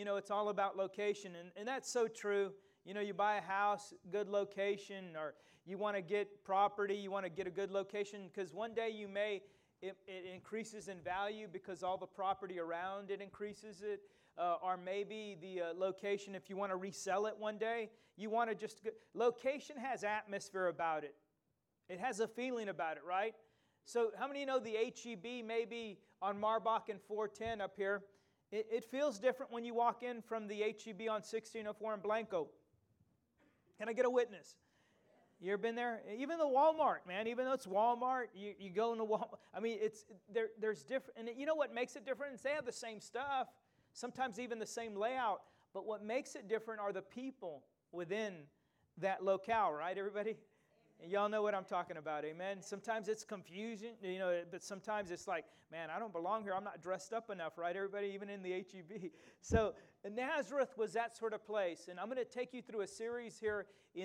it's all about location, and that's so true. You buy a house, good location, or you want to get property, you want to get a good location, because one day it increases in value because all the property around it increases it, or maybe the location, if you want to resell it one day, you want to location has atmosphere about it. It has a feeling about it, right? So how many of you know the H-E-B maybe on Marbach and 410 up here? It feels different when you walk in from the H-E-B on 1604 in Blanco. Can I get a witness? You ever been there? Even the Walmart, man. Even though it's Walmart, you go into Walmart. I mean, there's different. And you know what makes it different? Is they have the same stuff, sometimes even the same layout. But what makes it different are the people within that locale, right, everybody? And y'all know what I'm talking about, amen? Sometimes it's confusion, but sometimes it's like, man, I don't belong here. I'm not dressed up enough, right, everybody, even in the H-E-B. So Nazareth was that sort of place. And I'm going to take you through a series here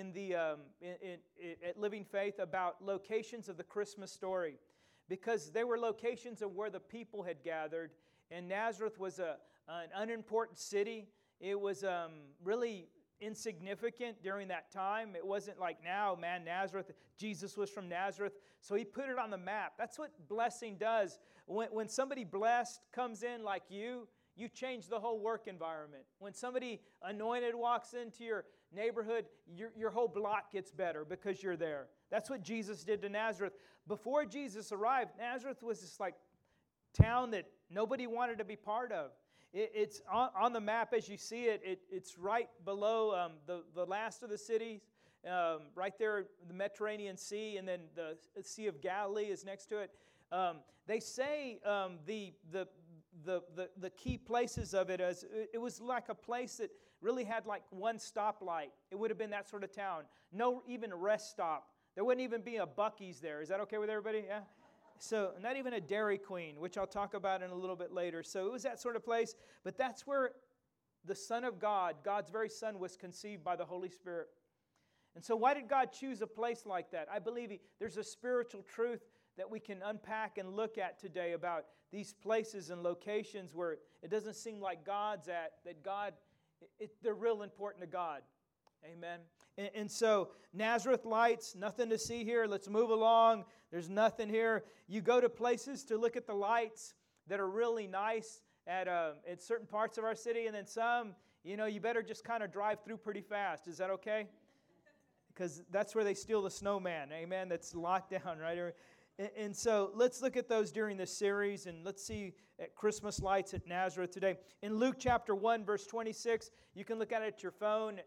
at Living Faith about locations of the Christmas story, because they were locations of where the people had gathered. And Nazareth was an unimportant city. It was really insignificant during that time. It wasn't like now, man, Nazareth, Jesus was from Nazareth, so he put it on the map. That's what blessing does. When somebody blessed comes in like you change the whole work environment. When somebody anointed walks into your neighborhood, your whole block gets better because you're there. That's what Jesus did to Nazareth. Before Jesus arrived, Nazareth was this like town that nobody wanted to be part of. It's on the map as you see it. It's right below the last of the cities, right there, the Mediterranean Sea, and then the Sea of Galilee is next to it. They say the key places of it as it was like a place that really had like one stoplight. It would have been that sort of town. No even rest stop. There wouldn't even be a Buc-ee's there. Is that okay with everybody? Yeah. So not even a Dairy Queen, which I'll talk about in a little bit later. So it was that sort of place. But that's where the Son of God, God's very Son, was conceived by the Holy Spirit. And so why did God choose a place like that? I believe there's a spiritual truth that we can unpack and look at today about these places and locations where it doesn't seem like God's at, that they're real important to God. Amen. And so Nazareth lights, nothing to see here. Let's move along. There's nothing here. You go to places to look at the lights that are really nice at certain parts of our city, and then some, you better just kind of drive through pretty fast. Is that okay? Because that's where they steal the snowman. Amen. That's locked down, right? And so let's look at those during this series, and let's see at Christmas lights at Nazareth today. In Luke chapter 1, verse 26, you can look at it at your phone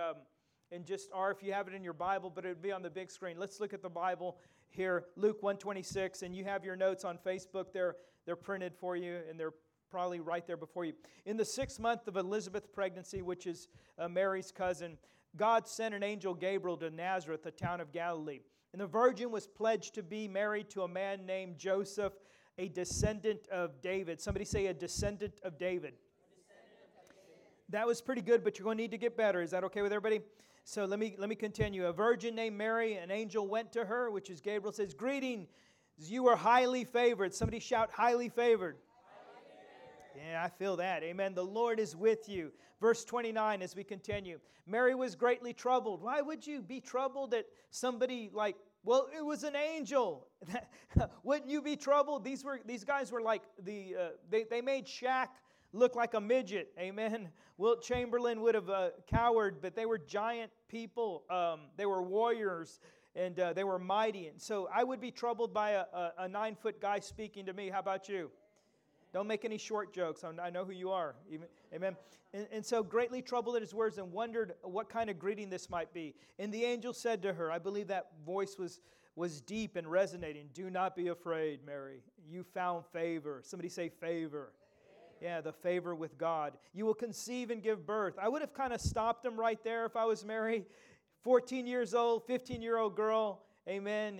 or if you have it in your Bible, but it would be on the big screen. Let's look at the Bible here, Luke 1:26, and you have your notes on Facebook. They're printed for you, and they're probably right there before you. In the 6th month of Elizabeth's pregnancy, which is Mary's cousin, God sent an angel Gabriel to Nazareth, a town of Galilee. And the virgin was pledged to be married to a man named Joseph, a descendant of David. Somebody say a descendant of David. That was pretty good, but you're going to need to get better. Is that okay with everybody? So let me continue. A virgin named Mary, an angel went to her, which is Gabriel, says, "Greetings, you are highly favored." Somebody shout, highly favored. Yeah, I feel that. Amen. The Lord is with you. Verse 29 as we continue. Mary was greatly troubled. Why would you be troubled at somebody like, well, it was an angel. Wouldn't you be troubled? These guys were like they made Shaq look like a midget. Amen. Wilt Chamberlain would have cowered, but they were giant people. They were warriors, and they were mighty. And so I would be troubled by a 9-foot guy speaking to me. How about you? Don't make any short jokes. I know who you are. Amen. And so greatly troubled at his words and wondered what kind of greeting this might be. And the angel said to her, I believe that voice was deep and resonating. "Do not be afraid, Mary. You found favor." Somebody say favor. Yeah, the favor with God. "You will conceive and give birth." I would have kind of stopped him right there if I was Mary. 14 years old, 15-year-old girl. Amen.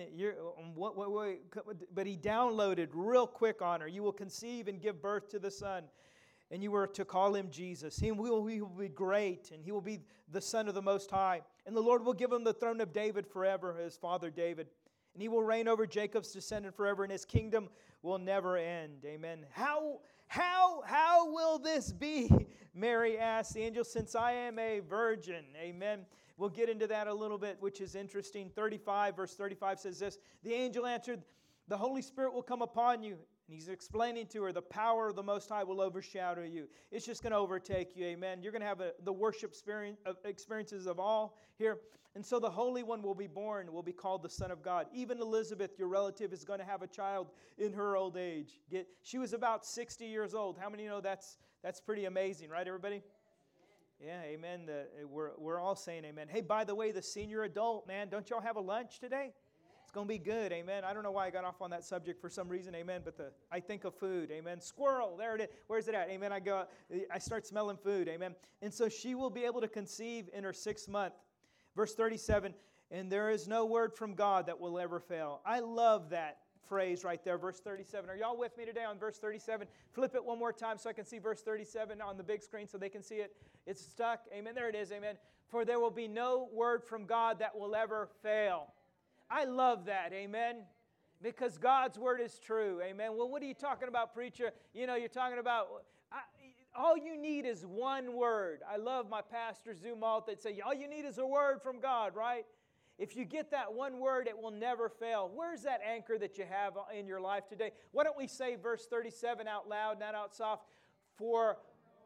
But he downloaded real quick on her. "You will conceive and give birth to the son, and you were to call him Jesus. He will be great, and he will be the Son of the Most High. And the Lord will give him the throne of David forever, his father David. And he will reign over Jacob's descendant forever, and his kingdom will never end." Amen. How will this be? Mary asked the angel, since I am a virgin. Amen. We'll get into that a little bit, which is interesting. 35, verse 35 says this. The angel answered, the Holy Spirit will come upon you. And he's explaining to her, the power of the Most High will overshadow you. It's just going to overtake you. Amen. You're going to have the worship experiences of all here. And so the Holy One will be born, will be called the Son of God. Even Elizabeth, your relative, is going to have a child in her old age. She was about 60 years old. How many know that's pretty amazing, right, everybody? Yeah, amen. We're all saying amen. Hey, by the way, the senior adult, man, don't y'all have a lunch today? It's going to be good, amen. I don't know why I got off on that subject for some reason, amen, but I think of food, amen. Squirrel, there it is. Where's it at? Amen. I start smelling food, amen. And so she will be able to conceive in her 6th month. Verse 37, and there is no word from God that will ever fail. I love that phrase right there, verse 37. Are y'all with me today on verse 37? Flip it one more time so I can see verse 37 on the big screen so they can see it. It's stuck. Amen. There it is. Amen. For there will be no word from God that will ever fail. I love that. Amen. Because God's word is true. Amen. Well, what are you talking about, preacher? You know, you're talking about... all you need is one word. I love my pastor, Zumalt, that say, all you need is a word from God, right? If you get that one word, it will never fail. Where's that anchor that you have in your life today? Why don't we say verse 37 out loud, not out soft? For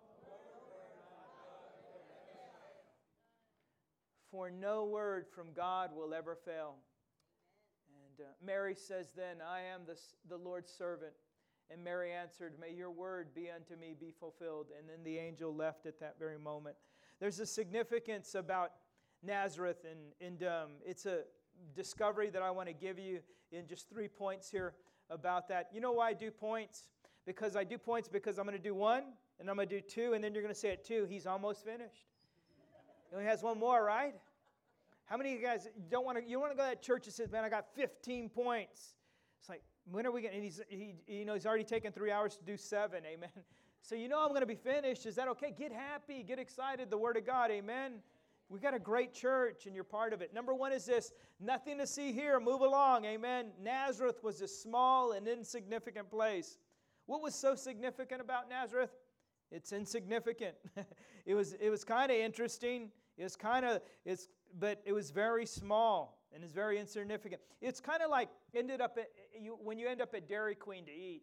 no word from God will ever fail. And Mary says then, I am the Lord's servant. And Mary answered, may your word be unto me be fulfilled. And then the angel left at that very moment. There's a significance about Nazareth, and it's a discovery that I want to give you in just 3 points here about that. You know why I do points? Because I do points because I'm going to do 1, and I'm going to do 2, and then you're going to say at 2, he's almost finished. He only has 1 more, right? How many of you guys you want to go to that church that says, man, I got 15 points? It's like, when are we going? And he's already taken 3 hours to do 7. Amen. So I'm going to be finished. Is that okay? Get happy, get excited. The Word of God. Amen. We got a great church, and you're part of it. Number 1 is this: nothing to see here. Move along. Amen. Nazareth was a small and insignificant place. What was so significant about Nazareth? It's insignificant. It was kind of interesting. But it was very small. And it's very insignificant. It's kind of like when you end up at Dairy Queen to eat.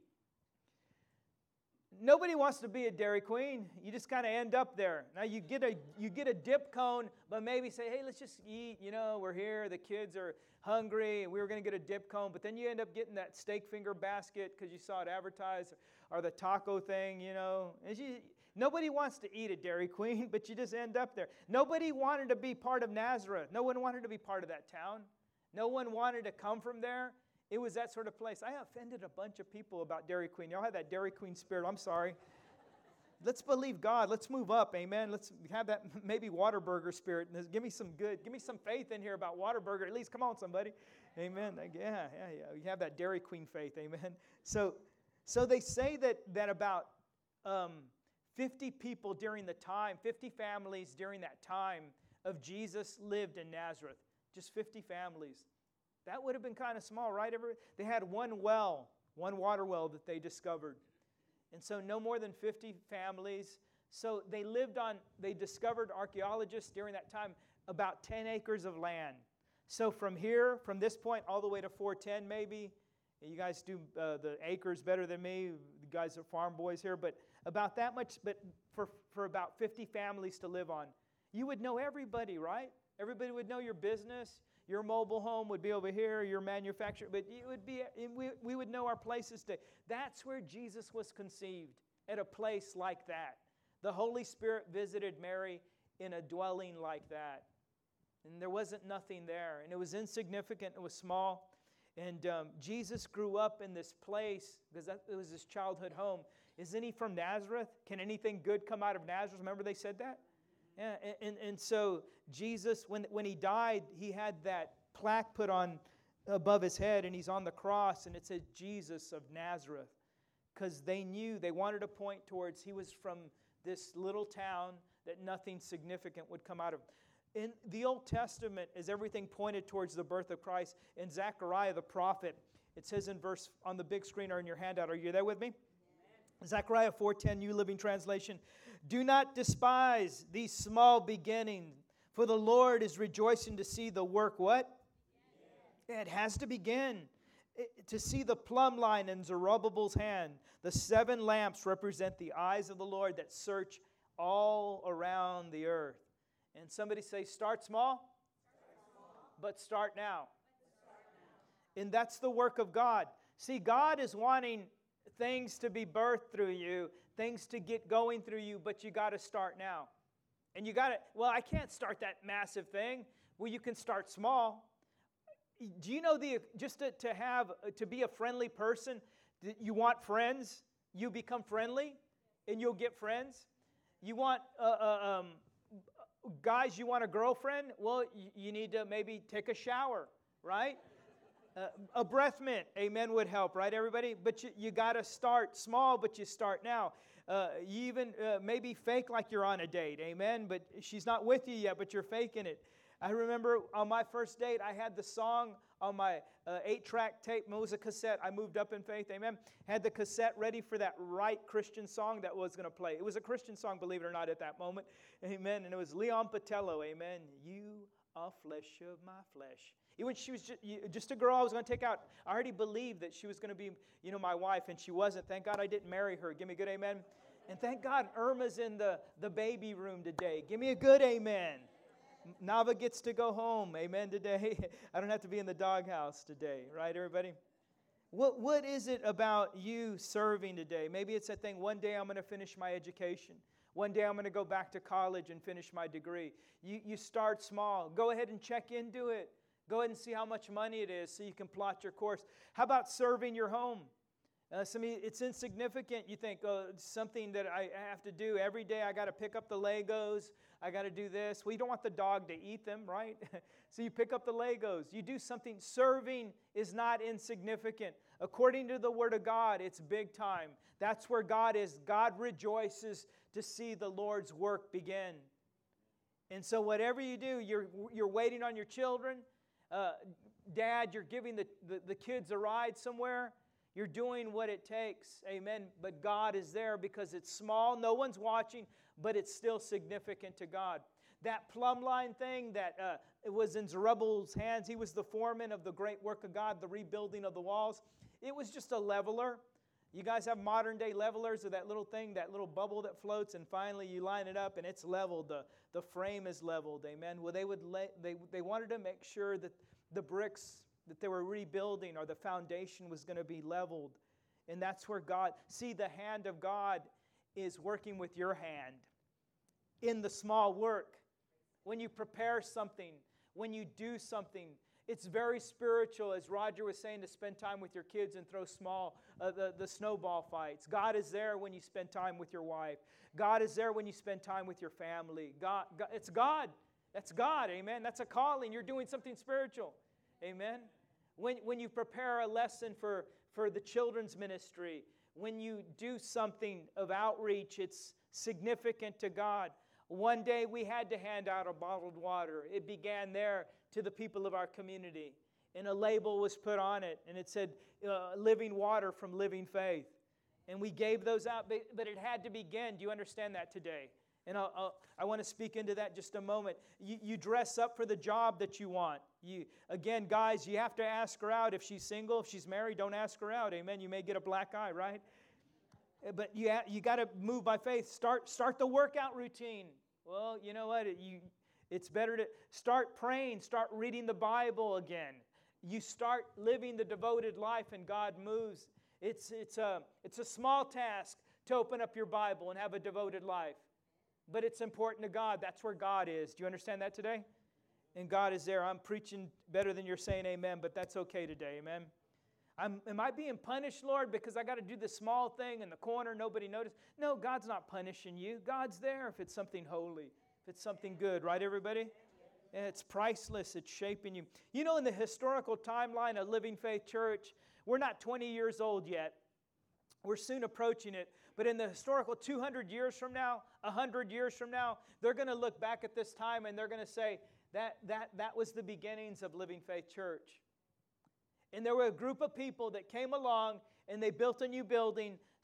Nobody wants to be a Dairy Queen. You just kind of end up there. Now you get a dip cone, but maybe say, hey, let's just eat. We're here. The kids are hungry, and we were going to get a dip cone. But then you end up getting that steak finger basket because you saw it advertised, or the taco thing. Nobody wants to eat at Dairy Queen, but you just end up there. Nobody wanted to be part of Nazareth. No one wanted to be part of that town. No one wanted to come from there. It was that sort of place. I offended a bunch of people about Dairy Queen. Y'all have that Dairy Queen spirit. I'm sorry. Let's believe God. Let's move up. Amen. Let's have that maybe Whataburger spirit. Give me some faith in here about Whataburger. At least, come on, somebody. Amen. Yeah. You have that Dairy Queen faith. Amen. So they say that about 50 people during the time, 50 families during that time of Jesus lived in Nazareth. Just 50 families. That would have been kind of small, right? They had one water well that they discovered. And so no more than 50 families. So they discovered, archaeologists during that time, about 10 acres of land. So from this point, all the way to 410 maybe. You guys do the acres better than me. You guys are farm boys here. But about that much, but for about 50 families to live on. You would know everybody, right? Everybody would know your business. Your mobile home would be over here, your manufacturer, but we would know our places today. That's where Jesus was conceived, at a place like that. The Holy Spirit visited Mary in a dwelling like that. And there wasn't nothing there. And it was insignificant, it was small. And Jesus grew up in this place because it was his childhood home. Isn't he from Nazareth? Can anything good come out of Nazareth? Remember they said that? Yeah, and so Jesus, when he died, he had that plaque put on above his head, and he's on the cross, and it said Jesus of Nazareth, because they wanted to point towards he was from this little town that nothing significant would come out of. In the Old Testament, as everything pointed towards the birth of Christ, in Zechariah the prophet, it says in verse on the big screen or in your handout, are you there with me? Zechariah 4:10, New Living Translation. Do not despise these small beginnings, for the Lord is rejoicing to see the work, what? It has to begin. To see the plumb line in Zerubbabel's hand. The 7 lamps represent the eyes of the Lord that search all around the earth. And somebody say, start small, but start now. And that's the work of God. See, God is wanting things to be birthed through you, things to get going through you, but you got to start now. And you got to, well, I can't start that massive thing. Well, you can start small. Do you know just to be a friendly person, you want friends, you become friendly, and you'll get friends. You want guys, you want a girlfriend? Well, you need to maybe take a shower, right? A breath mint, amen, would help, right, everybody? But you got to start small, but you start now. You even maybe fake like you're on a date, amen, but she's not with you yet, but you're faking it. I remember on my first date, I had the song on my 8-track tape. It was a cassette. I moved up in faith, amen. Had the cassette ready for that right Christian song that was going to play. It was a Christian song, believe it or not, at that moment, amen. And it was Leon Patello, amen. You are flesh of my flesh. Even she was just a girl I was going to take out. I already believed that she was going to be, my wife, and she wasn't. Thank God I didn't marry her. Give me a good amen. And thank God Irma's in the baby room today. Give me a good amen. Nava gets to go home, amen, today. I don't have to be in the doghouse today, right, everybody? What is it about you serving today? Maybe it's that thing, one day I'm going to finish my education. One day I'm going to go back to college and finish my degree. You start small. Go ahead and check into it. Go ahead and see how much money it is so you can plot your course. How about serving your home? It's insignificant. You think, it's something that I have to do. Every day I got to pick up the Legos. I got to do this. Well, you don't want the dog to eat them, right? So you pick up the Legos. You do something. Serving is not insignificant. According to the Word of God, it's big time. That's where God is. God rejoices to see the Lord's work begin. And so whatever you do, you're waiting on your children. Dad, you're giving the kids a ride somewhere. You're doing what it takes, amen. But God is there because it's small. No one's watching, but it's still significant to God. That plumb line thing that it was in Zerubbabel's hands. He was the foreman of the great work of God, the rebuilding of the walls. It was just a leveler. You guys have modern day levelers of that little thing, that little bubble that floats, and finally you line it up and it's leveled. The frame is leveled, amen. Well, they wanted to make sure that the bricks that they were rebuilding or the foundation was going to be leveled. And that's where God, see, the hand of God is working with your hand in the small work. When you prepare something, when you do something, it's very spiritual, as Roger was saying, to spend time with your kids and throw the snowball fights. God is there when you spend time with your wife. God is there when you spend time with your family. God, it's God. That's God, amen. That's a calling. You're doing something spiritual, amen. When you prepare a lesson for the children's ministry, when you do something of outreach, it's significant to God. One day we had to hand out a bottled water. It began there to the people of our community. And a label was put on it, and it said, living water from living faith. And we gave those out, but it had to begin. Do you understand that today? And I want to speak into that just a moment. You dress up for the job that you want. Again, guys, you have to ask her out. If she's single, if she's married, don't ask her out. Amen. You may get a black eye, right? But you got to move by faith. Start the workout routine. Well, you know what? It's better to start praying. Start reading the Bible again. You start living the devoted life, and God moves. It's a small task to open up your Bible and have a devoted life. But it's important to God. That's where God is. Do you understand that today? And God is there. I'm preaching better than you're saying amen, but that's okay today, amen? Am I being punished, Lord, because I got to do this small thing in the corner, nobody noticed? No, God's not punishing you. God's there if it's something holy, if it's something good, right, everybody? And it's priceless. It's shaping you. You know, in the historical timeline of Living Faith Church, we're not 20 years old yet. We're soon approaching it. But in the historical 200 years from now, 100 years from now, they're going to look back at this time and they're going to say, that was the beginnings of Living Faith Church. And there were a group of people that came along and they built a new building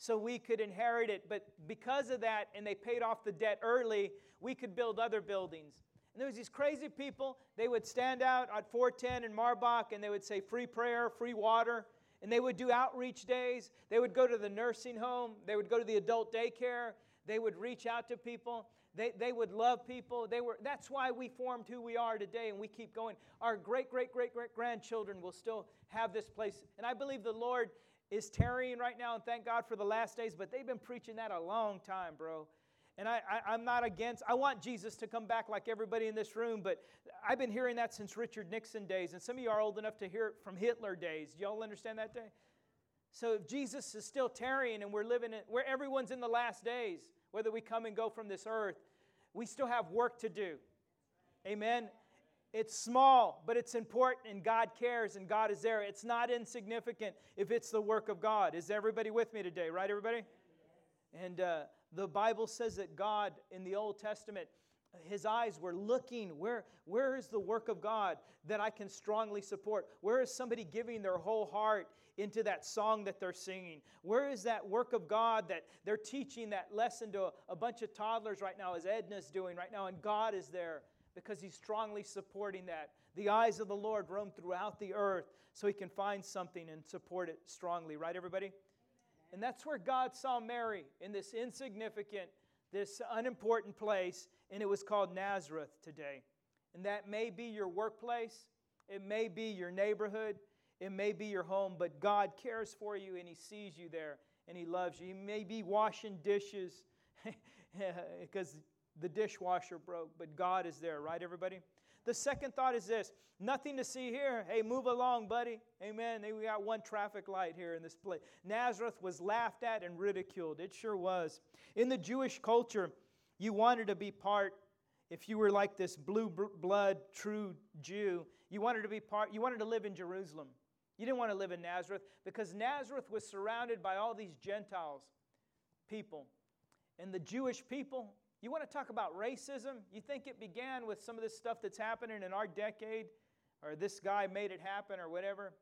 so we could inherit it. But because of that, and they paid off the debt early, we could build other buildings. And there was these crazy people. They would stand out at 410 in Marbach, and they would say free prayer, free water. And they would do outreach days. They would go to the nursing home. They would go to the adult daycare. They would reach out to people. They would love people. That's why we formed who we are today, and we keep going. Our great-great-great-great-grandchildren will still have this place. And I believe the Lord is tarrying right now, and thank God for the last days, but they've been preaching that a long time, bro. And I'm not against, I want Jesus to come back like everybody in this room, but I've been hearing that since Richard Nixon days, and some of you are old enough to hear it from Hitler days. Do y'all understand that day? So if Jesus is still tarrying and we're living where everyone's in the last days, whether we come and go from this earth, we still have work to do. Amen? It's small, but it's important, and God cares, and God is there. It's not insignificant if it's the work of God. Is everybody with me today? Right, everybody? And the Bible says that God, in the Old Testament, His eyes were looking, where is the work of God that I can strongly support? Where is somebody giving their whole heart into that song that they're singing? Where is that work of God that they're teaching that lesson to a bunch of toddlers right now, as Edna's doing right now, and God is there because He's strongly supporting that. The eyes of the Lord roam throughout the earth so He can find something and support it strongly. Right, everybody? And that's where God saw Mary, in this insignificant, this unimportant place, and it was called Nazareth today. And that may be your workplace, it may be your neighborhood, it may be your home, but God cares for you, and He sees you there, and He loves you. You may be washing dishes because the dishwasher broke, but God is there, right, everybody? The second thought is this: nothing to see here. Hey, move along, buddy. Amen. We got one traffic light here in this place. Nazareth was laughed at and ridiculed. It sure was. In the Jewish culture, you wanted to be part, if you were like this blue blood, true Jew, you wanted to live in Jerusalem. You didn't want to live in Nazareth because Nazareth was surrounded by all these Gentiles people. And the Jewish people, you want to talk about racism? You think it began with some of this stuff that's happening in our decade, or this guy made it happen, or whatever?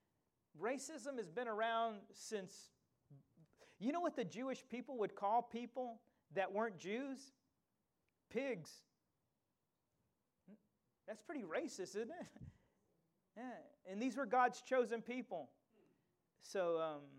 Racism has been around since. You know what the Jewish people would call people that weren't Jews? Pigs. That's pretty racist, isn't it? Yeah. And these were God's chosen people. So,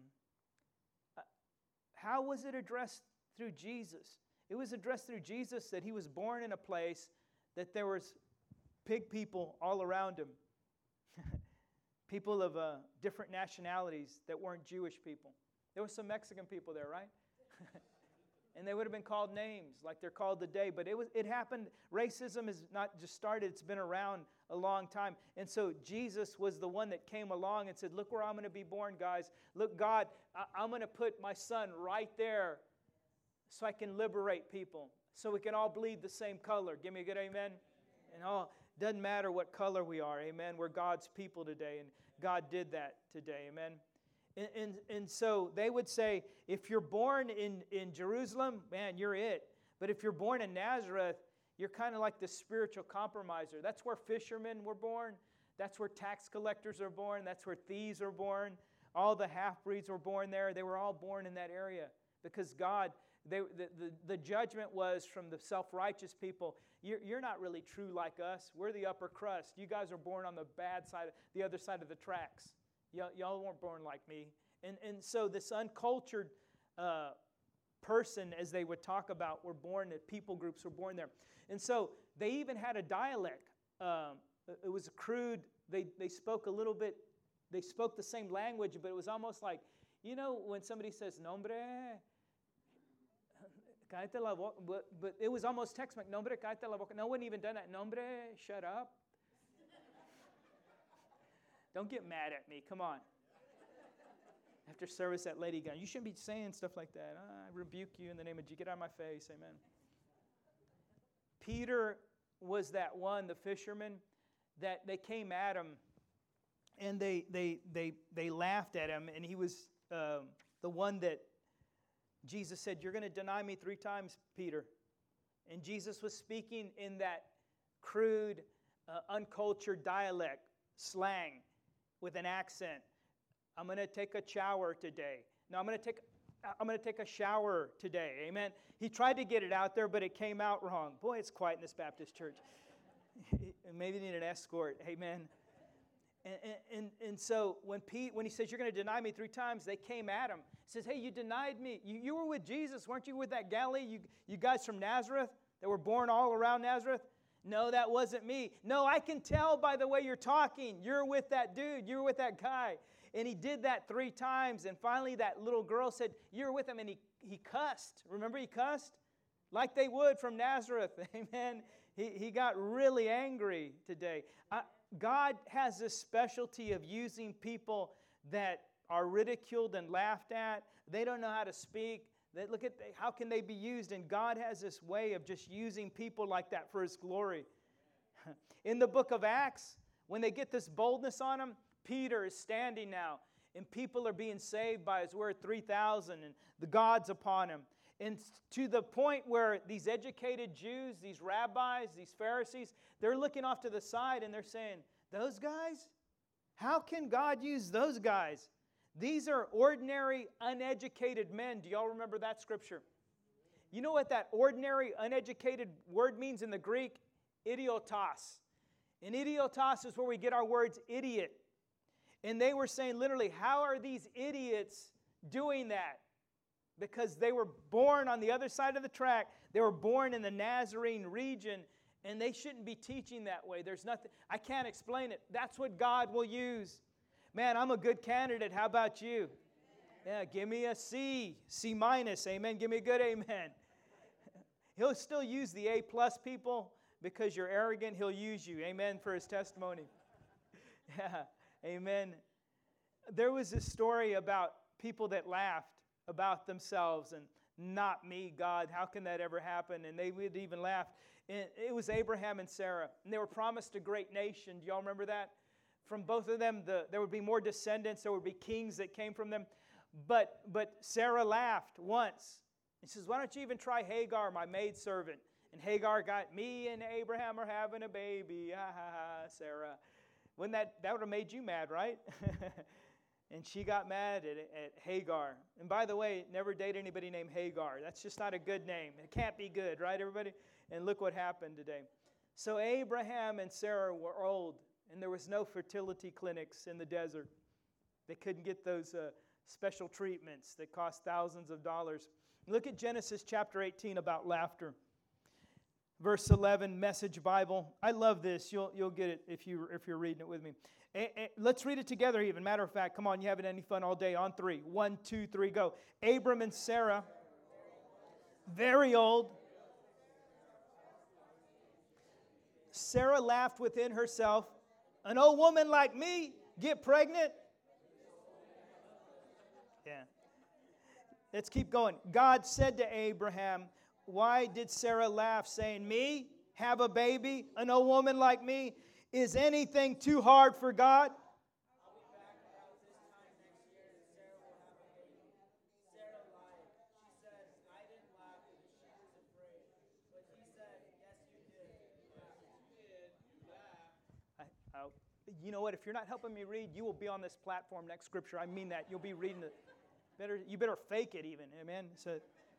how was it addressed through Jesus? It was addressed through Jesus that He was born in a place that there was pig people all around Him. People of different nationalities that weren't Jewish people. There were some Mexican people there, right? And they would have been called names like they're called today. But it happened. Racism has not just started. It's been around a long time. And so Jesus was the one that came along and said, look where I'm going to be born, guys. Look, God, I'm going to put my Son right there so I can liberate people, so we can all bleed the same color. Give me a good amen. And doesn't matter what color we are, amen. We're God's people today, and God did that today, amen. And so they would say, if you're born in Jerusalem, man, you're it. But if you're born in Nazareth, you're kind of like the spiritual compromiser. That's where fishermen were born. That's where tax collectors are born. That's where thieves are born. All the half-breeds were born there. They were all born in that area because God, the judgment was from the self-righteous people. You're not really true like us. We're the upper crust. You guys are born on the bad side, the other side of the tracks. Y'all weren't born like me. And so this uncultured person, as they would talk about, were born, people groups were born there. And so they even had a dialect. It was crude. They spoke a little bit, they spoke the same language, but it was almost like, you know, when somebody says, nombre, cállate la boca, but it was almost Tex-Mex, nombre, cállate la boca. No one even done that. Nombre, shut up. Don't get mad at me. Come on. After service, that lady going, you shouldn't be saying stuff like that. I rebuke you in the name of Jesus. Get out of my face. Amen. Peter was that one, the fisherman, that they came at him, and they laughed at him, and he was the one that Jesus said, you're going to deny me 3 times, Peter. And Jesus was speaking in that crude, uncultured dialect, slang, with an accent. I'm going to take a shower today. No, I'm going to take I'm going to take a shower today. Amen. He tried to get it out there, but it came out wrong. Boy, it's quiet in this Baptist church. Maybe need an escort. Amen. And so when he says, you're going to deny me 3 times, they came at him. He says, hey, you denied me. You were with Jesus. Weren't you with that Galilee? You guys from Nazareth that were born all around Nazareth? No, that wasn't me. No, I can tell by the way you're talking. You're with that dude. You're with that guy. And he did that 3 times. And finally that little girl said, you're with him. And he cussed. Remember he cussed? Like they would from Nazareth. Amen. He got really angry today. God has this specialty of using people that are ridiculed and laughed at. They don't know how to speak. Look at how can they be used? And God has this way of just using people like that for His glory. In the book of Acts, when they get this boldness on them, Peter is standing now, and people are being saved by his word, 3,000, and the God's upon him. And to the point where these educated Jews, these rabbis, these Pharisees, they're looking off to the side and they're saying, those guys? How can God use those guys? These are ordinary, uneducated men. Do y'all remember that scripture? You know what that ordinary, uneducated word means in the Greek? Idiotos. And idiotos is where we get our words idiot. And they were saying literally, how are these idiots doing that? Because they were born on the other side of the track. They were born in the Nazarene region, and they shouldn't be teaching that way. There's nothing, I can't explain it. That's what God will use. Man, I'm a good candidate. How about you? Yeah, give me a C, C minus, amen. Give me a good amen. He'll still use the A plus people because you're arrogant. He'll use you, amen, for His testimony. Yeah, amen. There was this story about people that laughed about themselves and not me, God. How can that ever happen? And they would even laugh. And it was Abraham and Sarah, and they were promised a great nation. Do y'all remember that? From both of them, there would be more descendants. There would be kings that came from them. But Sarah laughed once. And says, why don't you even try Hagar, my maidservant? And Hagar got, me and Abraham are having a baby. Ha ha ha, Sarah. Wouldn't that would have made you mad, right? And she got mad at Hagar. And by the way, never date anybody named Hagar. That's just not a good name. It can't be good, right, everybody? And look what happened today. So Abraham and Sarah were old, and there was no fertility clinics in the desert. They couldn't get those special treatments that cost thousands of dollars. Look at Genesis chapter 18 about laughter. Verse 11, Message Bible. I love this. You'll get it if you're reading it with me. Let's read it together even. Matter of fact, come on, you haven't any fun all day. On 3. 1, 2, 3, go. Abram and Sarah, very old. Sarah laughed within herself. An old woman like me get pregnant? Yeah. Let's keep going. God said to Abraham, why did Sarah laugh, saying, me, have a baby, an old woman like me? Is anything too hard for God? I'll be back about this time next year, and Sarah will have a baby. Sarah lied. She said, I didn't laugh because she was afraid. But he said, yes, you did. Yes, you did. You laughed. You know what? If you're not helping me read, you will be on this platform next scripture. I mean that. You'll be reading it. You better fake it even. Amen? So,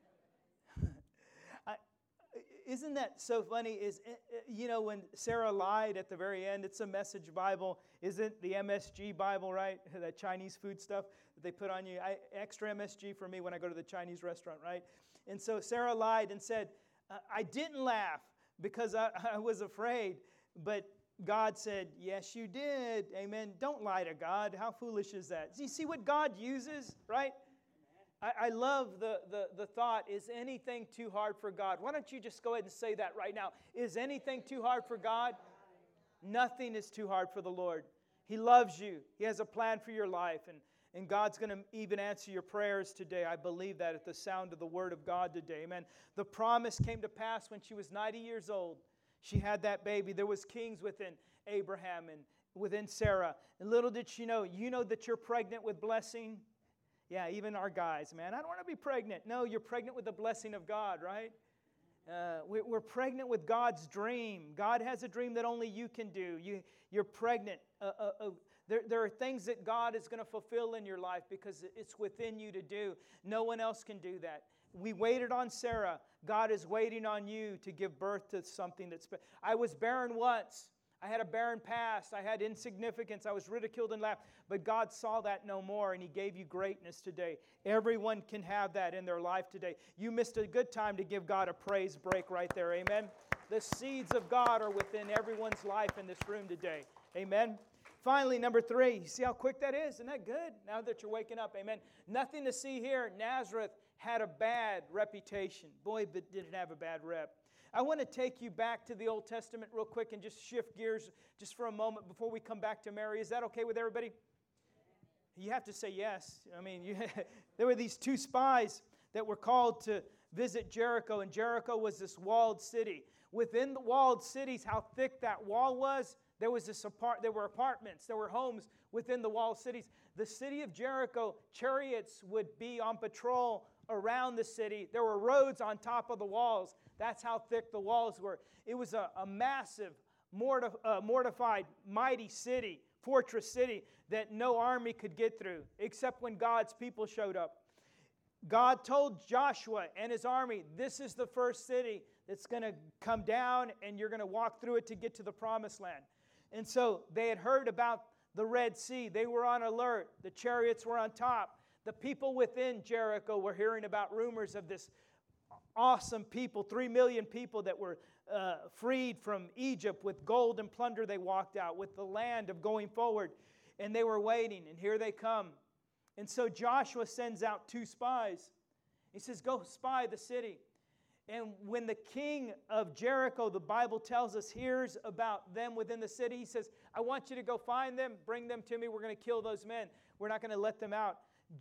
isn't that so funny? When Sarah lied at the very end, it's a Message Bible. Isn't the MSG Bible, right? That Chinese food stuff that they put on you. Extra MSG for me when I go to the Chinese restaurant, right? And so Sarah lied and said, I didn't laugh because I was afraid. But God said, yes, you did. Amen. Don't lie to God. How foolish is that? You see what God uses, right? I love the thought, is anything too hard for God? Why don't you just go ahead and say that right now? Is anything too hard for God? Nothing is too hard for the Lord. He loves you. He has a plan for your life. And God's going to even answer your prayers today. I believe that at the sound of the word of God today. Amen. The promise came to pass when she was 90 years old. She had that baby. There was kings within Abraham and within Sarah. And little did she know, you know that you're pregnant with blessing? Yeah, even our guys, man, I don't want to be pregnant. No, you're pregnant with the blessing of God, right? We're pregnant with God's dream. God has a dream that only you can do. You're pregnant. There are things that God is going to fulfill in your life because it's within you to do. No one else can do that. We waited on Sarah. God is waiting on you to give birth to something that's... I was barren once. I had a barren past. I had insignificance. I was ridiculed and laughed. But God saw that no more, and He gave you greatness today. Everyone can have that in their life today. You missed a good time to give God a praise break right there. Amen? The seeds of God are within everyone's life in this room today. Amen? Finally, number 3. You see how quick that is? Isn't that good? Now that you're waking up. Amen? Nothing to see here. Nazareth had a bad reputation. Boy, but did it have a bad rep. I want to take you back to the Old Testament real quick and just shift gears just for a moment before we come back to Mary. Is that okay with everybody? You have to say yes. I mean, there were these 2 spies that were called to visit Jericho, and Jericho was this walled city. Within the walled cities, how thick that wall was, there were apartments, there were homes within the walled cities. The city of Jericho, chariots would be on patrol around the city. There were roads on top of the walls. That's how thick the walls were. It was a massive, mortified, mighty city, fortress city that no army could get through, except when God's people showed up. God told Joshua and his army, this is the first city that's going to come down, and you're going to walk through it to get to the promised land. And so they had heard about the Red Sea. They were on alert. The chariots were on top. The people within Jericho were hearing about rumors of this awesome people, 3 million people that were freed from Egypt with gold and plunder. They walked out with the land of going forward, and they were waiting, and here they come. And so Joshua sends out 2 spies. He says, go spy the city. And when the king of Jericho, the Bible tells us, hears about them within the city, he says, I want you to go find them, bring them to me. We're going to kill those men. We're not going to let them out.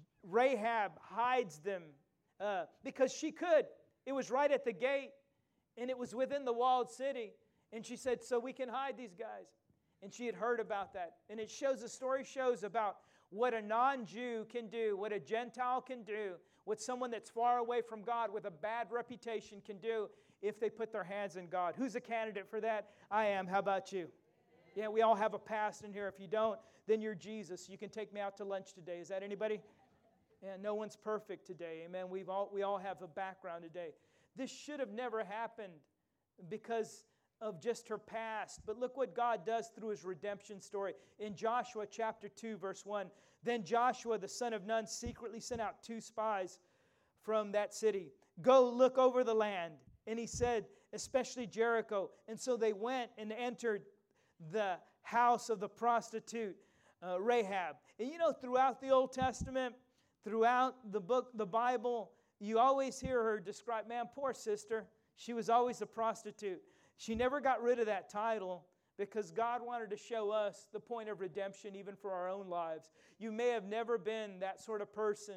Rahab hides them because she could. It was right at the gate, and it was within the walled city. And she said, so we can hide these guys. And she had heard about that. And it shows, the story shows about what a non-Jew can do, what a Gentile can do, what someone that's far away from God with a bad reputation can do if they put their hands in God. Who's a candidate for that? I am. How about you? Yeah, we all have a past in here. If you don't, then you're Jesus. You can take me out to lunch today. Is that anybody? Yeah, no one's perfect today. Amen. We all have a background today. This should have never happened because of just her past. But look what God does through His redemption story. In Joshua chapter 2, verse 1, then Joshua, the son of Nun, secretly sent out 2 spies from that city. Go look over the land. And he said, especially Jericho. And so they went and entered the house of the prostitute, Rahab. And you know, throughout the Old Testament, throughout the Bible, you always hear her described, man, poor sister. She was always a prostitute. She never got rid of that title because God wanted to show us the point of redemption even for our own lives. You may have never been that sort of person,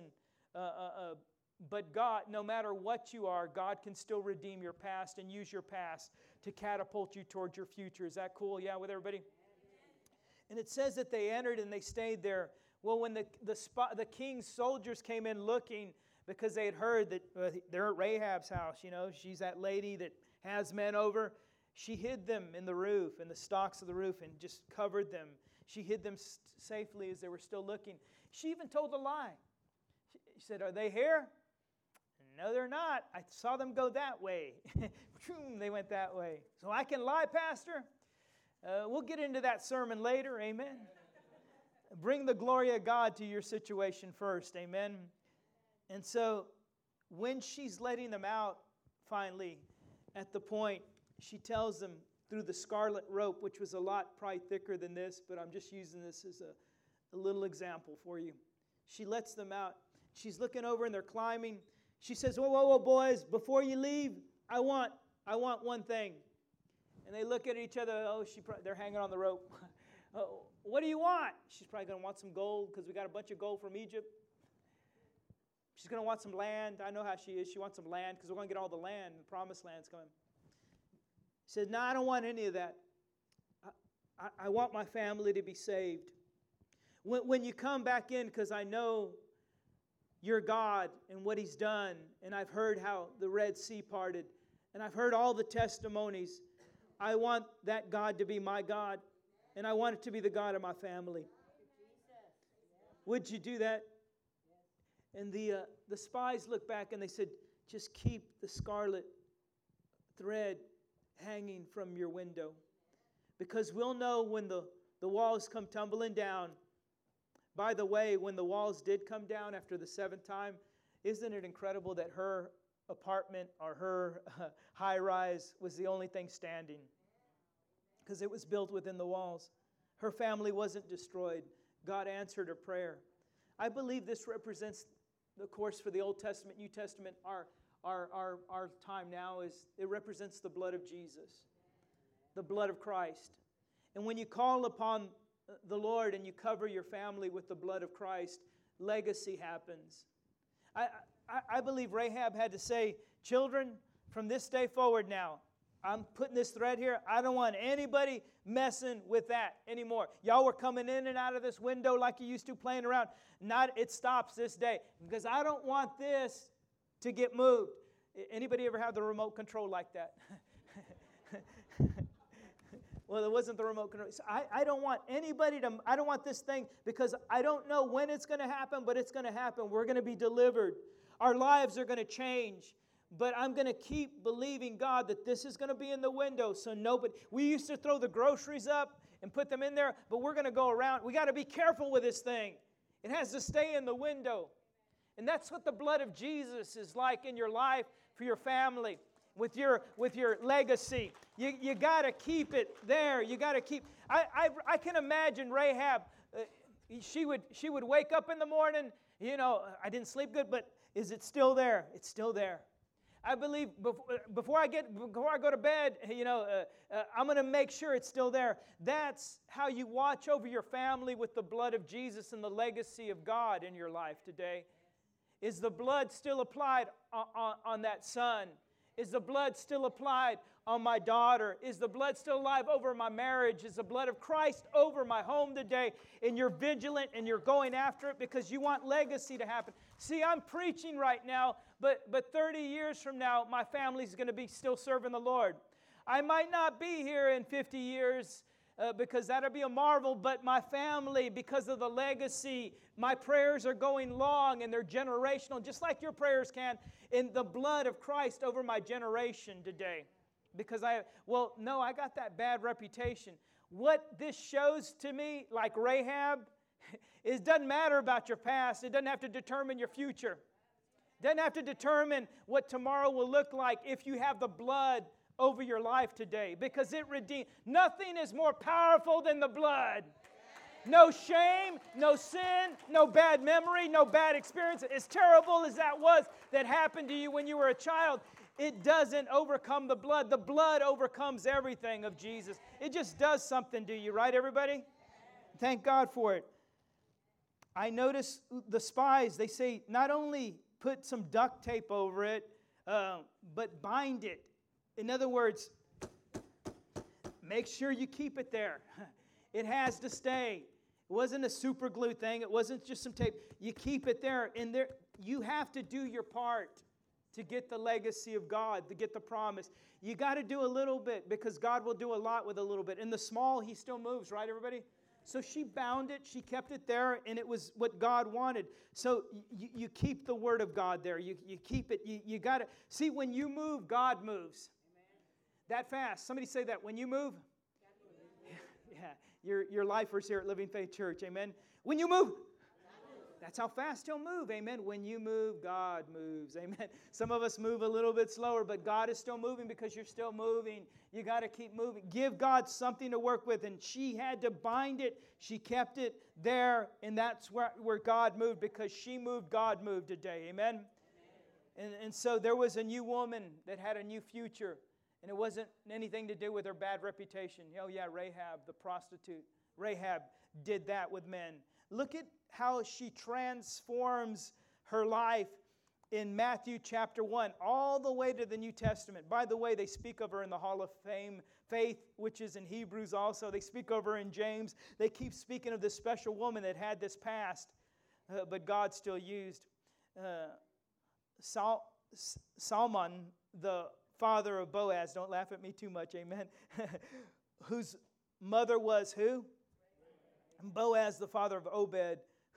but God, no matter what you are, God can still redeem your past and use your past to catapult you towards your future. Is that cool? Yeah, with everybody? And it says that they entered and they stayed there. Well, when the king's soldiers came in looking, because they had heard that they're at Rahab's house, you know, she's that lady that has men over. She hid them in the roof, in the stalks of the roof, and just covered them. She hid them safely as they were still looking. She even told a lie. She said, are they here? No, they're not. I saw them go that way. They went that way. So I can lie, Pastor? We'll get into that sermon later. Amen. Bring the glory of God to your situation first. Amen. And so when she's letting them out, finally, at the point, she tells them through the scarlet rope, which was a lot probably thicker than this, but I'm just using this as a little example for you. She lets them out. She's looking over and they're climbing. She says, whoa, whoa, whoa, boys, before you leave, I want one thing. And they look at each other. Oh, they're hanging on the rope. Oh, what do you want? She's probably going to want some gold because we got a bunch of gold from Egypt. She's going to want some land. I know how she is. She wants some land because we're going to get all the land. The promised land's coming. He said, no, I don't want any of that. I want my family to be saved. When you come back in, because I know your God and what He's done, and I've heard how the Red Sea parted, and I've heard all the testimonies, I want that God to be my God, and I want it to be the God of my family. Would you do that? And the spies looked back and they said, just keep the scarlet thread hanging from your window. Because we'll know when the walls come tumbling down. By the way, when the walls did come down after the seventh time, isn't it incredible that her apartment or her high-rise was the only thing standing? Because it was built within the walls. Her family wasn't destroyed. God answered her prayer. I believe this represents, of course, for the Old Testament, New Testament, our time now is, it represents the blood of Jesus, the blood of Christ. And when you call upon the Lord and you cover your family with the blood of Christ, legacy happens. I believe Rahab had to say, children, from this day forward now, I'm putting this thread here. I don't want anybody messing with that anymore. Y'all were coming in and out of this window like you used to, playing around. It stops this day because I don't want this to get moved. Anybody ever have the remote control like that? Well, it wasn't the remote control. So I don't want anybody to, I don't want this thing because I don't know when it's going to happen, but it's going to happen. We're going to be delivered. Our lives are going to change. But I'm going to keep believing God that this is going to be in the window. So nobody, we used to throw the groceries up and put them in there, but we're going to go around. We got to be careful with this thing. It has to stay in the window. And that's what the blood of Jesus is like in your life, for your family, with your legacy. You got to keep it there. You got to keep. I can imagine Rahab. She would wake up in the morning. I didn't sleep good, but is it still there? It's still there. I believe before I go to bed, I'm going to make sure it's still there. That's how you watch over your family with the blood of Jesus and the legacy of God in your life today. Is the blood still applied on that son? Is the blood still applied on my daughter? Is the blood still alive over my marriage? Is the blood of Christ over my home today? And you're vigilant and you're going after it because you want legacy to happen. See, I'm preaching right now, but 30 years from now, my family's going to be still serving the Lord. I might not be here in 50 years because that'll be a marvel, but my family, because of the legacy, my prayers are going long and they're generational, just like your prayers can, in the blood of Christ over my generation today. Because I got that bad reputation. What this shows to me, like Rahab, it doesn't matter about your past. It doesn't have to determine your future. It doesn't have to determine what tomorrow will look like if you have the blood over your life today. Because it redeems. Nothing is more powerful than the blood. No shame, no sin, no bad memory, no bad experience. As terrible as that was that happened to you when you were a child, it doesn't overcome the blood. The blood overcomes everything of Jesus. It just does something to you, right, everybody? Thank God for it. I notice the spies, they say not only put some duct tape over it, but bind it. In other words, make sure you keep it there. It has to stay. It wasn't a super glue thing. It wasn't just some tape. You keep it there. And there, you have to do your part to get the legacy of God, to get the promise. You got to do a little bit because God will do a lot with a little bit. In the small, He still moves, right, everybody? So she bound it, she kept it there, and it was what God wanted. So you keep the Word of God there. You keep it. You got to. See, when you move, God moves. Amen. That fast. Somebody say that. When you move. Yeah. Your lifers here at Living Faith Church. Amen. When you move. That's how fast He'll move. Amen. When you move, God moves. Amen. Some of us move a little bit slower, but God is still moving because you're still moving. You got to keep moving. Give God something to work with. And she had to bind it. She kept it there. And that's where God moved, because she moved, God moved today. Amen. And so there was a new woman that had a new future. And it wasn't anything to do with her bad reputation. Oh yeah, Rahab, the prostitute. Rahab did that with men. Look at how she transforms her life in Matthew chapter 1, all the way to the New Testament. By the way, they speak of her in the Hall of Fame, Faith, which is in Hebrews also. They speak of her in James. They keep speaking of this special woman that had this past, but God still used. Salmon, the father of Boaz, don't laugh at me too much, amen, whose mother was who? Boaz, the father of Obed,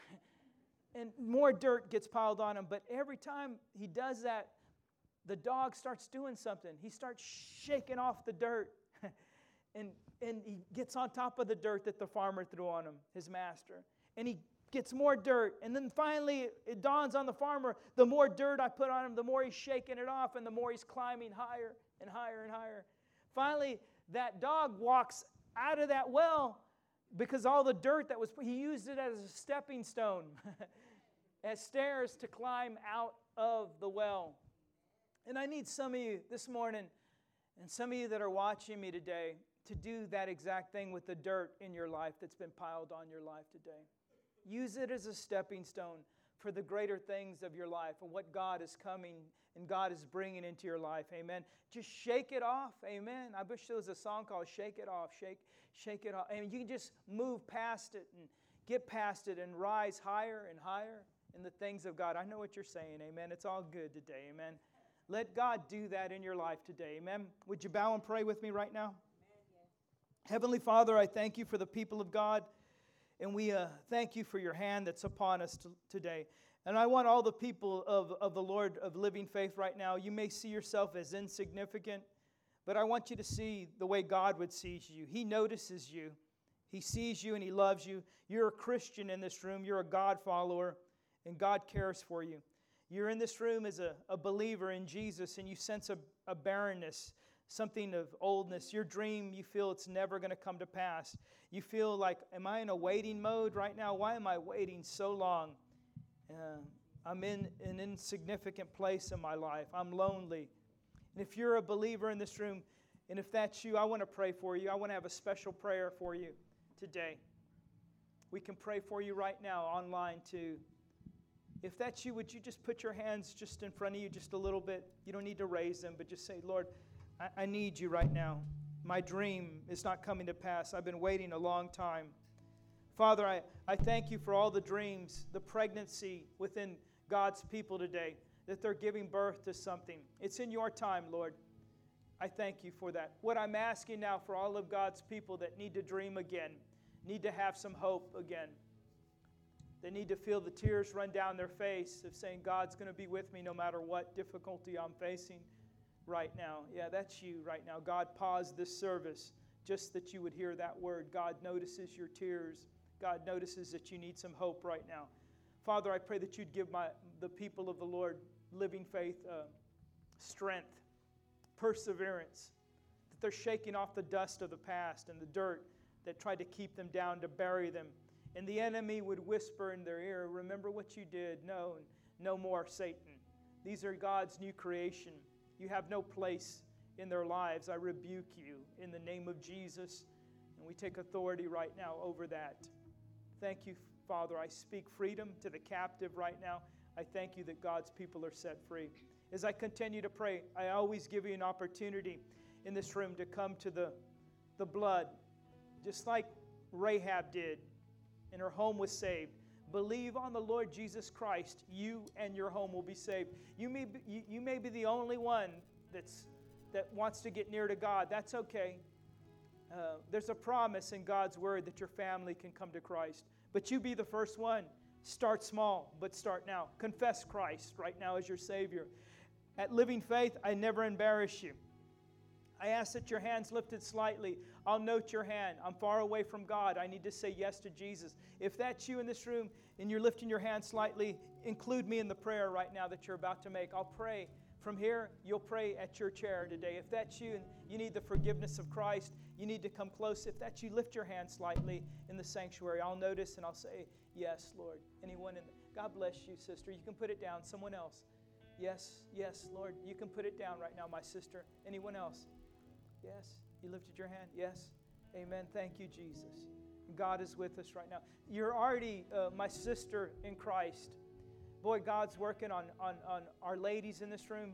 And more dirt gets piled on him. But every time he does that, the dog starts doing something. He starts shaking off the dirt. and he gets on top of the dirt that the farmer threw on him, his master. And he gets more dirt. And then finally it dawns on the farmer, the more dirt I put on him, the more he's shaking it off and the more he's climbing higher and higher and higher. Finally, that dog walks out of that well because all the dirt that was, he used it as a stepping stone, as stairs to climb out of the well. And I need some of you this morning, and some of you that are watching me today, to do that exact thing with the dirt in your life that's been piled on your life today. Use it as a stepping stone for the greater things of your life and what God is coming and God is bringing into your life. Amen. Just shake it off. Amen. I wish there was a song called Shake It Off. Shake it off. And you can just move past it and get past it and rise higher and higher in the things of God. I know what you're saying. Amen. It's all good today. Amen. Let God do that in your life today. Amen. Would you bow and pray with me right now? Heavenly Father, I thank you for the people of God, and we thank you for your hand that's upon us today. And I want all the people of the Lord of Living Faith right now, you may see yourself as insignificant, but I want you to see the way God would see you. He notices you. He sees you and He loves you. You're a Christian in this room. You're a God follower, and God cares for you. You're in this room as a believer in Jesus, and you sense a barrenness, something of oldness. Your dream, you feel it's never going to come to pass. You feel like, am I in a waiting mode right now? Why am I waiting so long? I'm in an insignificant place in my life. I'm lonely. And if you're a believer in this room, and if that's you, I want to pray for you. I want to have a special prayer for you today. We can pray for you right now online too. If that's you, would you just put your hands just in front of you just a little bit? You don't need to raise them, but just say, Lord, I need you right now. My dream is not coming to pass. I've been waiting a long time. Father, I thank you for all the dreams, the pregnancy within God's people today, that they're giving birth to something. It's in your time, Lord. I thank you for that. What I'm asking now for all of God's people that need to dream again, need to have some hope again. They need to feel the tears run down their face of saying, God's going to be with me no matter what difficulty I'm facing right now. Yeah, that's you right now. God, pause this service just that you would hear that word. God notices your tears. God notices that you need some hope right now. Father, I pray that you'd give the people of the Lord Living Faith strength, perseverance, that they're shaking off the dust of the past and the dirt that tried to keep them down, to bury them. And the enemy would whisper in their ear, remember what you did. No more, Satan. These are God's new creation. You have no place in their lives. I rebuke you in the name of Jesus. And we take authority right now over that. Thank you, Father. I speak freedom to the captive right now. I thank you that God's people are set free. As I continue to pray, I always give you an opportunity in this room to come to the blood, just like Rahab did, and her home was saved. Believe on the Lord Jesus Christ, you and your home will be saved. You may be the only one that wants to get near to God. That's okay. There's a promise in God's word that your family can come to Christ. But you be the first one. Start small, but start now. Confess Christ right now as your Savior. At Living Faith, I never embarrass you. I ask that your hands lifted slightly. I'll note your hand. I'm far away from God. I need to say yes to Jesus. If that's you in this room and you're lifting your hand slightly, include me in the prayer right now that you're about to make. I'll pray. From here, you'll pray at your chair today. If that's you and you need the forgiveness of Christ, you need to come close. If that's you, lift your hand slightly in the sanctuary. I'll notice and I'll say, yes, Lord. Anyone in God bless you, sister. You can put it down. Someone else. Yes, Lord. You can put it down right now, my sister. Anyone else? Yes. You lifted your hand? Yes. Amen. Thank you, Jesus. God is with us right now. You're already my sister in Christ. Boy, God's working on our ladies in this room.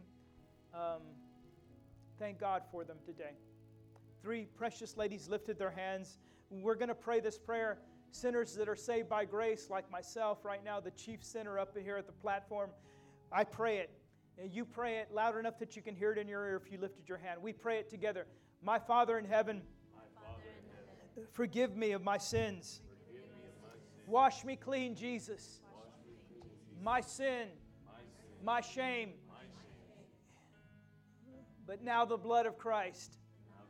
Thank God for them today. 3 precious ladies lifted their hands. We're going to pray this prayer. Sinners that are saved by grace, like myself right now, the chief sinner up here at the platform, I pray it. And you pray it loud enough that you can hear it in your ear if you lifted your hand. We pray it together. My Father in heaven, forgive me of my sins. Wash me clean, Jesus. My sin, my shame. But now the blood of Christ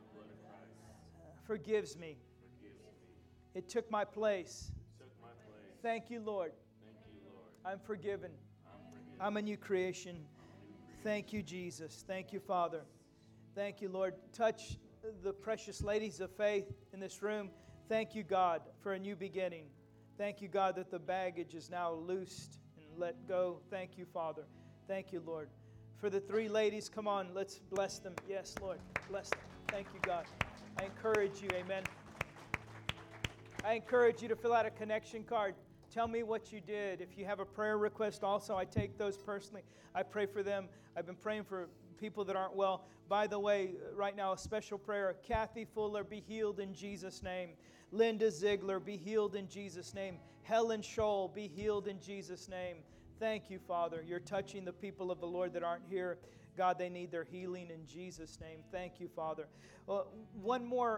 forgives me. It took my place. Thank you, Lord. I'm forgiven. I'm a new creation. Thank you, Jesus. Thank you, Father. Thank you, Lord. Touch the precious ladies of faith in this room. Thank you, God, for a new beginning. Thank you, God, that the baggage is now loosed and let go. Thank you, Father. Thank you, Lord. For the 3 ladies, come on, let's bless them. Yes, Lord, bless them. Thank you, God. I encourage you, amen. I encourage you to fill out a connection card. Tell me what you did. If you have a prayer request also, I take those personally. I pray for them. I've been praying for people that aren't well. By the way, right now, a special prayer. Kathy Fuller, be healed in Jesus' name. Linda Ziegler, be healed in Jesus' name. Helen Scholl, be healed in Jesus' name. Thank you, Father. You're touching the people of the Lord that aren't here. God, they need their healing in Jesus' name. Thank you, Father. One more